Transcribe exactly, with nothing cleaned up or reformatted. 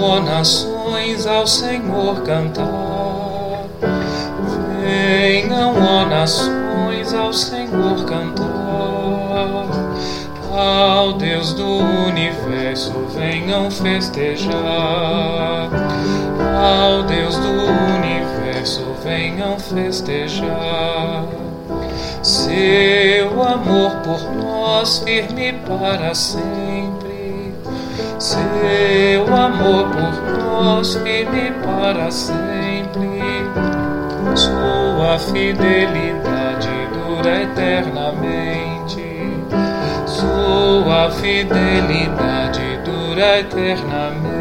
ó nações, ao Senhor cantar. Venham, ó nações, ao Senhor cantar. Ao Deus do universo venham festejar. Ao Deus do universo venham festejar. Seu amor por nós firme para sempre. Seu amor por nós firme para sempre. Sua fidelidade dura eternamente. Sua fidelidade dura eternamente.